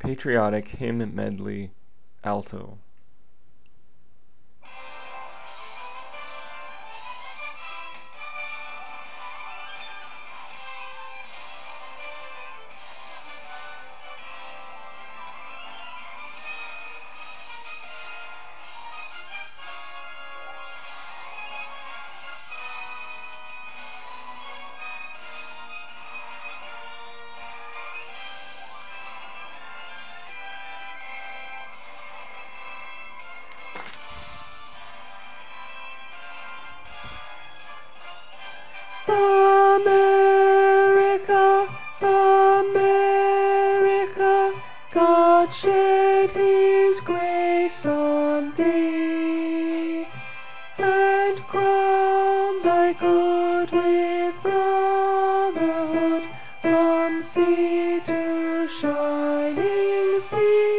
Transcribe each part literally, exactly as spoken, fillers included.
Patriotic Hymn Medley, alto. America, America, God shed His grace on thee, and crown thy good with brotherhood, from sea to shining sea.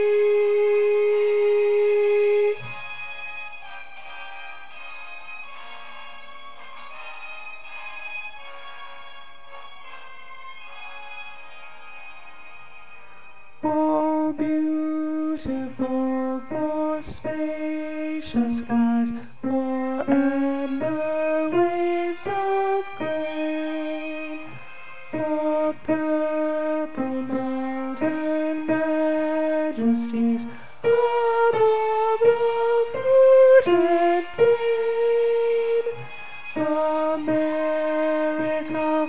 Oh, beautiful for spacious skies, for amber waves of grain, for purple mountain majesties above the fruited plain. America,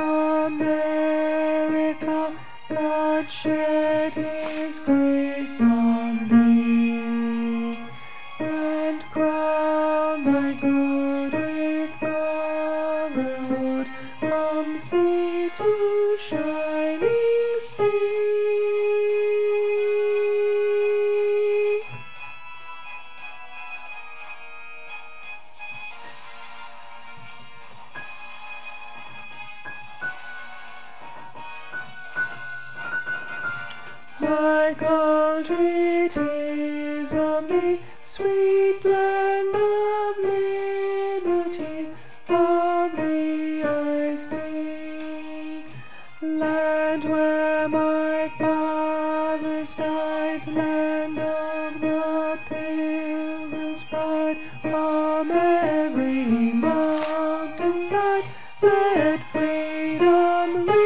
America, God shed His grace on thee, and crown thy good with brotherhood, from sea to shining sea. My country, 'tis of thee, sweet land of liberty, of thee I sing. Land where my fathers died, land of the Pilgrim's pride, from every mountain side, let freedom ring.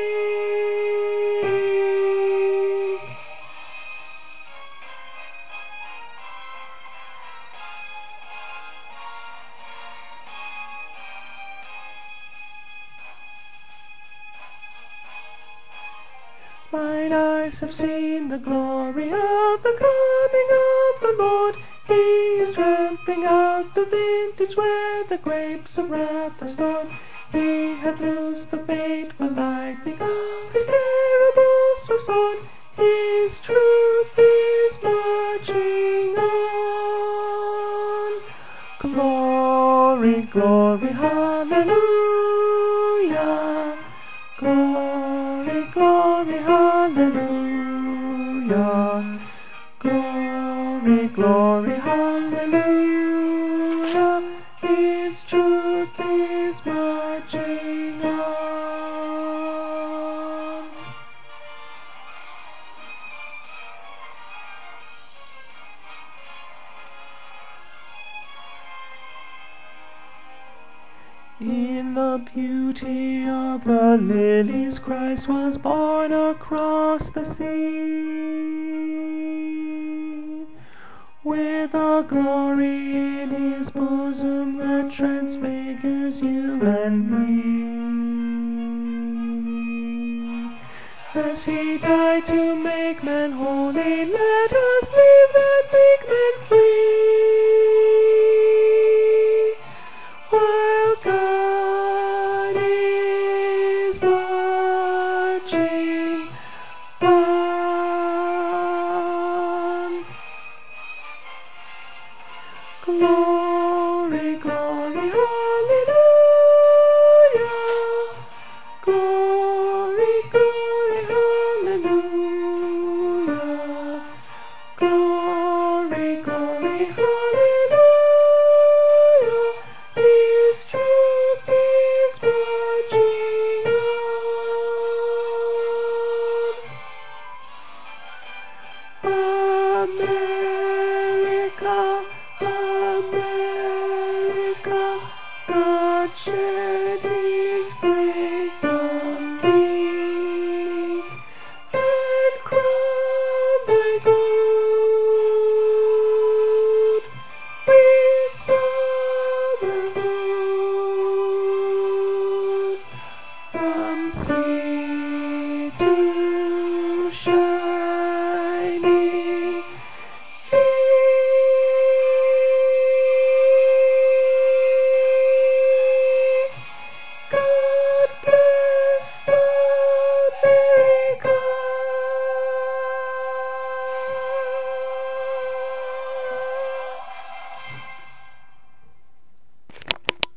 Mine eyes have seen the glory of the coming of the Lord. He is tramping out the vintage where the grapes of wrath are stored. He hath loosed the fateful lightning of His terrible swift sword. His truth is marching on. Glory, glory, hallelujah. Glory, glory, hallelujah. Glory, glory, hallelujah. His truth is marching on. In the beauty of the lilies, Christ was born across the sea, with a glory in His bosom that transfigures you and me. As He died to make men holy, let us live and make men free, while God is marching on. Glory, glory, hallelujah. Glory, glory, hallelujah. Glory, America, America, God shed